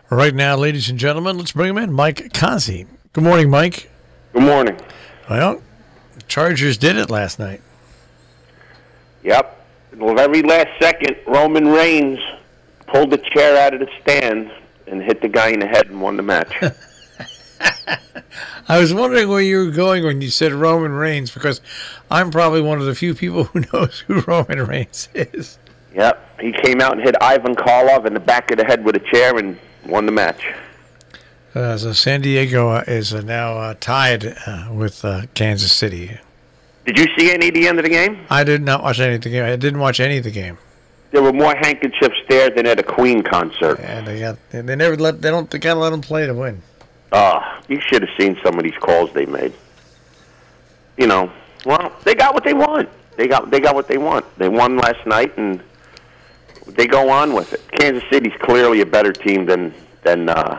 Right now, ladies and gentlemen, let's bring him in, Mike Kazi. Good morning, Mike. Good morning. Well, the Chargers did it last night. Yep. The very last second, Roman Reigns pulled the chair out of the stand and hit the guy in the head and won the match. I was wondering where you were going when you said Roman Reigns, because I'm probably one of the few people who knows who Roman Reigns is. Yep. He came out and hit Ivan Karlov in the back of the head with a chair and won the match. So San Diego is now tied with Kansas City. Did you see any of the end of the game? I did not watch any of the game. I didn't watch any of the game. There were more handkerchiefs there than at a Queen concert. And they gotta let them play to win. You should have seen some of these calls they made. You know, well, they got what they want. They got what they want. They won last night, and they go on with it. Kansas City's clearly a better team than the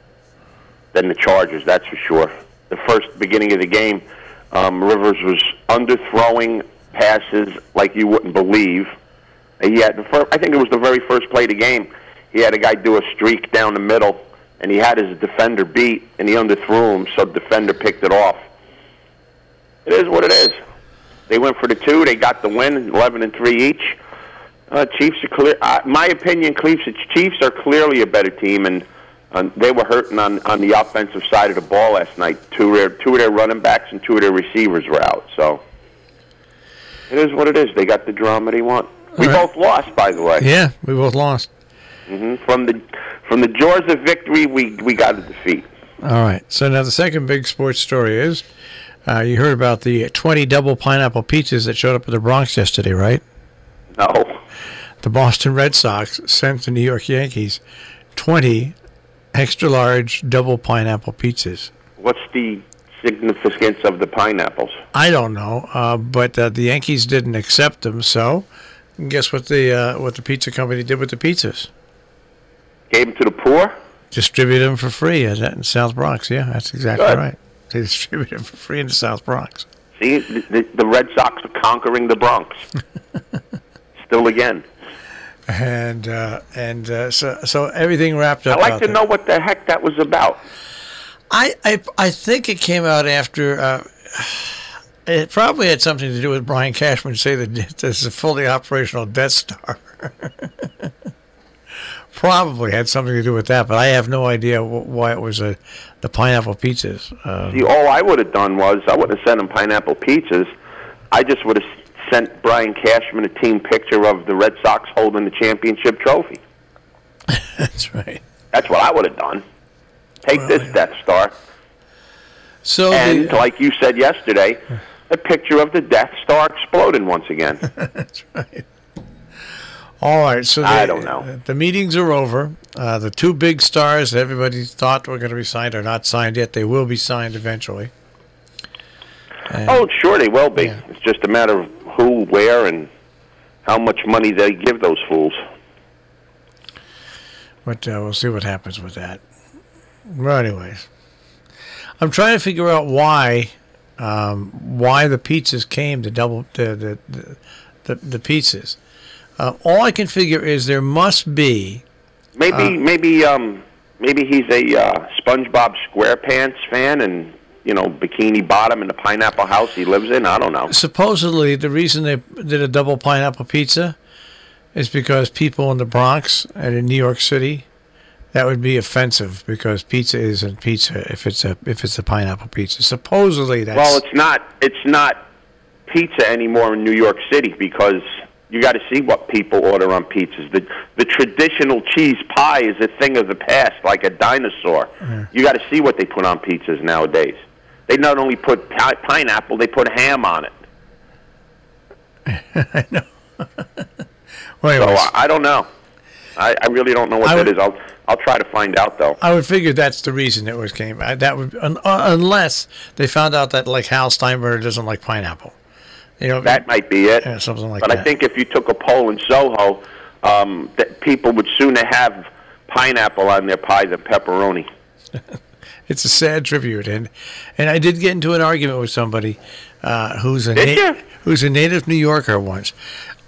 Chargers. That's for sure. The first beginning of the game, Rivers was underthrowing passes like you wouldn't believe. He had I think it was the very first play of the game. He had a guy do a streak down the middle, and he had his defender beat, and he underthrew him, so the defender picked it off. It is what it is. They went for the two. They got the win, 11-3 each. Chiefs are clear. My opinion, Chiefs are clearly a better team, and they were hurting on the offensive side of the ball last night. Two of their running backs and two of their receivers were out. So it is what it is. They got the drama they want. We both lost, by the way. Yeah, we both lost. From the jaws of victory, we got a defeat. All right. So now the second big sports story is you heard about the 20 double pineapple pizzas that showed up at the Bronx yesterday, right? No. The Boston Red Sox sent the New York Yankees 20 extra-large double pineapple pizzas. What's the significance of the pineapples? I don't know, but the Yankees didn't accept them, so guess what the pizza company did with the pizzas? Gave them to the poor? Distributed them for free in South Bronx. Yeah, that's exactly Good. right. They distributed them for free in the South Bronx. See, the Red Sox are conquering the Bronx. Still again. And so everything wrapped up. I'd like to know what the heck that was about. I think it came out after. It probably had something to do with Brian Cashman say that this is a fully operational Death Star. Probably had something to do with that, but I have no idea why it was the pineapple pizzas. See, all I would have done was I wouldn't have sent him pineapple pizzas. I just would have sent Brian Cashman a team picture of the Red Sox holding the championship trophy. That's right. That's what I would have done. Take this Death Star. So and like you said yesterday, a picture of the Death Star exploding once again. That's right. All right, so I don't know. The meetings are over. The two big stars that everybody thought were going to be signed are not signed yet. They will be signed eventually. Sure they will be. Yeah. It's just a matter of who, where, and how much money they give those fools. But we'll see what happens with that. Well, anyways, I'm trying to figure out why the pizzas came to double the pizzas. All I can figure is there must be maybe he's a SpongeBob SquarePants fan and Bikini Bottom and the Pineapple House he lives in. I don't know. Supposedly the reason they did a double pineapple pizza is because people in the Bronx and in New York City, that would be offensive because pizza isn't pizza if it's a pineapple pizza. Supposedly that's it's not pizza anymore in New York City because you got to see what people order on pizzas. The traditional cheese pie is a thing of the past, like a dinosaur. Yeah. You got to see what they put on pizzas nowadays. They not only put pineapple, they put ham on it. I know. So I don't know. I really don't know what that is. I'll try to find out though. I would figure that's the reason it came. That would unless they found out that like Hal Steinbrenner doesn't like pineapple. That might be it. Yeah, something like that. But I think if you took a poll in Soho, that people would sooner have pineapple on their pie than pepperoni. It's a sad tribute, and I did get into an argument with somebody who's a native New Yorker once.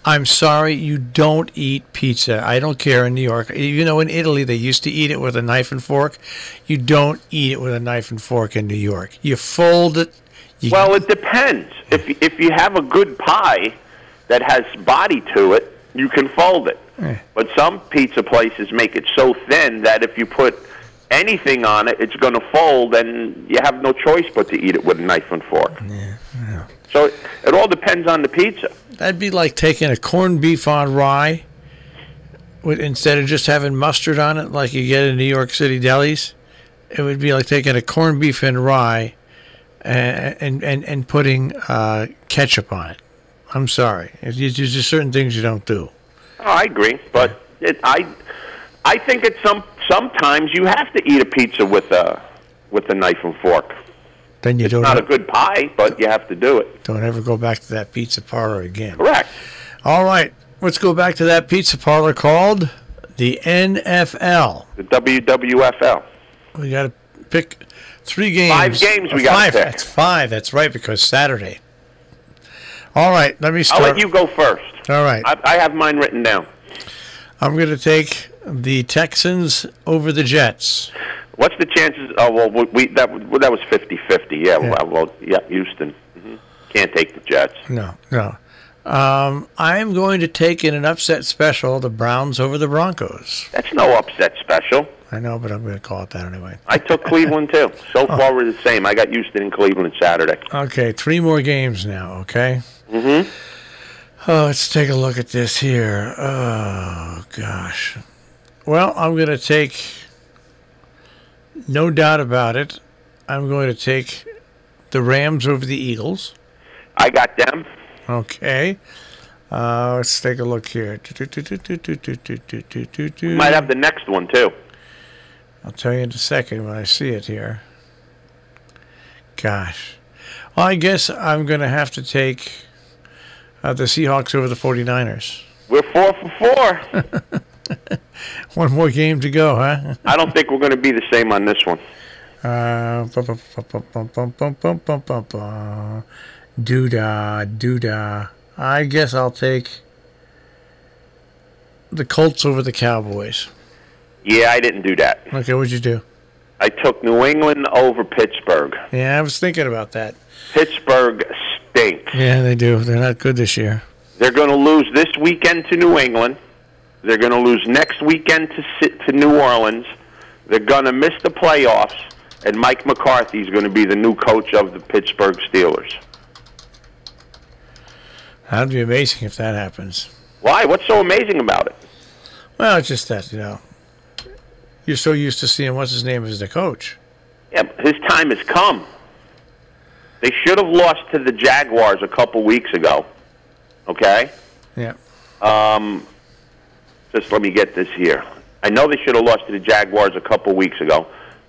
I'm sorry, you don't eat pizza. I don't care in New York. You know, in Italy, they used to eat it with a knife and fork. You don't eat it with a knife and fork in New York. You fold it. Well, it depends. If you have a good pie that has body to it, you can fold it. But some pizza places make it so thin that if you put anything on it, it's going to fold, and you have no choice but to eat it with a knife and fork. Yeah. So it all depends on the pizza. That'd be like taking a corned beef on rye instead of just having mustard on it like you get in New York City delis. It would be like taking a corned beef and rye and putting ketchup on it. I'm sorry. There's just certain things you don't do. Oh, I agree, but I think sometimes you have to eat a pizza with a knife and fork. Then it's not a good pie, but you have to do it. Don't ever go back to that pizza parlor again. Correct. All right, let's go back to that pizza parlor called the NFL. The WWFL. We got to pick 3 games. 5 games we got to pick. That's 5. That's right, because Saturday. All right, let me start. I'll let you go first. All right. I have mine written down. I'm going to take the Texans over the Jets. What's the chances? Oh, well, that was 50-50. Yeah. Houston. Mm-hmm. Can't take the Jets. No. I'm going to take in an upset special the Browns over the Broncos. That's no upset special. I know, but I'm going to call it that anyway. I took Cleveland, too. So far, we're the same. I got Houston and Cleveland Saturday. Okay, 3 more games now, okay? Mm-hmm. Oh, let's take a look at this here. Oh, gosh. Well, I'm going to take, no doubt about it, I'm going to take the Rams over the Eagles. I got them. Okay. Let's take a look here. We might have the next one, too. I'll tell you in a second when I see it here. Gosh. Well, I guess I'm going to have to take the Seahawks over the 49ers. We're 4 for 4. One more game to go, huh? I don't think we're going to be the same on this one. Doodah. I guess I'll take the Colts over the Cowboys. Yeah, I didn't do that. Okay, what'd you do? I took New England over Pittsburgh. Yeah, I was thinking about that. Pittsburgh stinks. Yeah, they do. They're not good this year. They're going to lose this weekend to New England. They're going to lose next weekend to New Orleans. They're going to miss the playoffs, and Mike McCarthy is going to be the new coach of the Pittsburgh Steelers. That'd be amazing if that happens. Why? What's so amazing about it? Well, it's just that, you're so used to seeing what's his name as the coach. Yeah, his time has come. They should have lost to the Jaguars a couple weeks ago. Okay? Yeah. Just let me get this here. I know they should have lost to the Jaguars a couple weeks ago.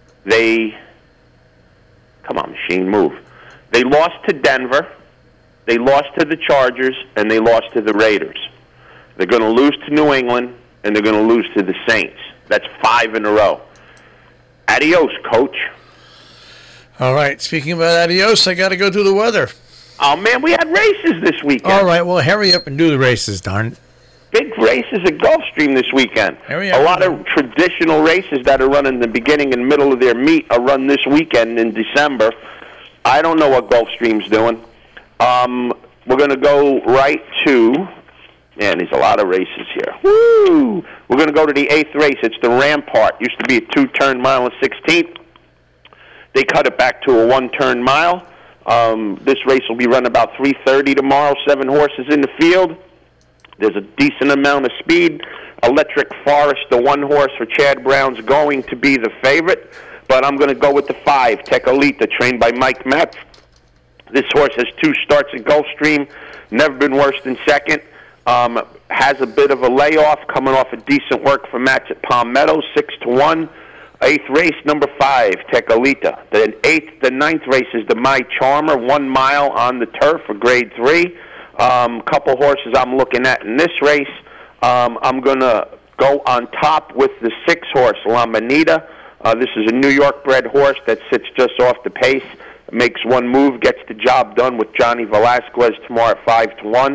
Come on, machine, move. They lost to Denver. They lost to the Chargers, and they lost to the Raiders. They're going to lose to New England, and they're going to lose to the Saints. That's 5 in a row. Adios, coach. All right. Speaking about adios, I got to go do the weather. Oh, man, we had races this weekend. All right. Well, hurry up and do the races, darn it. Big races at Gulfstream this weekend. Hurry up. A lot of traditional races that are run in the beginning and middle of their meet are run this weekend in December. I don't know what Gulfstream's doing. We're going to go right to, man, there's a lot of races here. Woo! We're going to go to the 8th race. It's the Rampart. Used to be a 2-turn mile and 16th. They cut it back to a 1-turn mile. This race will be run about 3:30 tomorrow. 7 horses in the field. There's a decent amount of speed. Electric Forest, the 1 horse for Chad Brown's going to be the favorite. But I'm going to go with the 5, Tecolita, trained by Mike Metz. This horse has 2 starts at Gulfstream, never been worse than second. Has a bit of a layoff, coming off a decent work from Match at Palm Meadows, 6-1. 8th race, number 5, Tecolita. The 9th race is the My Charmer, 1 mile on the turf for Grade 3. Couple horses I'm looking at in this race. I'm going to go on top with the 6 horse, La Manita. This is a New York-bred horse that sits just off the pace, makes one move, gets the job done with Johnny Velasquez tomorrow at 5-1.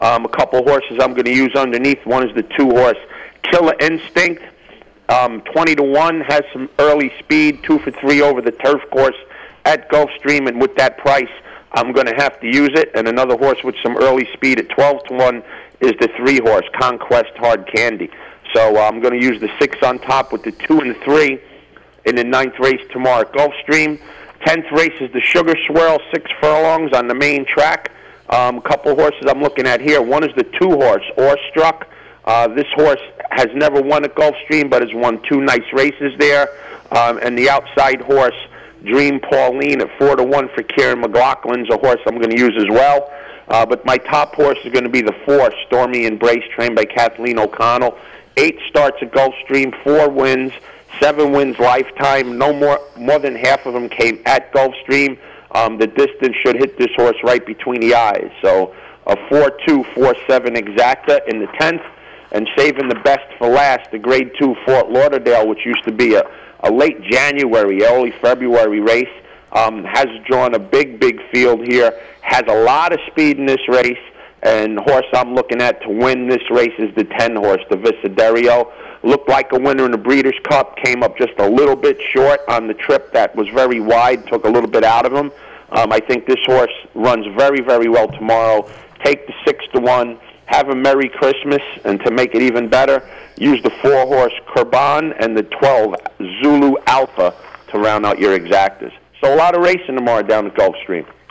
A couple horses I'm going to use underneath. One is the 2-horse Killer Instinct. 20-1, has some early speed, 2 for 3 over the turf course at Gulfstream, and with that price, I'm going to have to use it. And another horse with some early speed at 12-1 is the 3-horse Conquest Hard Candy. So I'm going to use the 6 on top with the 2 and the 3 in the 9th race tomorrow at Gulfstream. 10th race is the Sugar Swirl, 6 furlongs on the main track. A couple horses I'm looking at here. One is the 2-horse Awestruck. This horse has never won at Gulfstream, but has won 2 nice races there. And the outside horse, Dream Pauline, at 4-1 for Kieran McLaughlin's a horse I'm going to use as well. But my top horse is going to be the 4, Stormy Embrace, trained by Kathleen O'Connell. 8 starts at Gulfstream, 4 wins, 7 wins lifetime. No more than half of them came at Gulfstream. The distance should hit this horse right between the eyes. So a 4-2, 4-7 exacta in the 10th. And saving the best for last, the Grade 2 Fort Lauderdale, which used to be a late January, early February race, has drawn a big field here, has a lot of speed in this race, and the horse I'm looking at to win this race is the 10-horse, the Visidario. Looked like a winner in the Breeders' Cup, came up just a little bit short on the trip that was very wide, took a little bit out of him. I think this horse runs very well tomorrow. Take the 6-1. Have a Merry Christmas, and to make it even better, use the 4-horse Kurban and the 12 Zulu Alpha to round out your exactas. So a lot of racing tomorrow down at Gulfstream.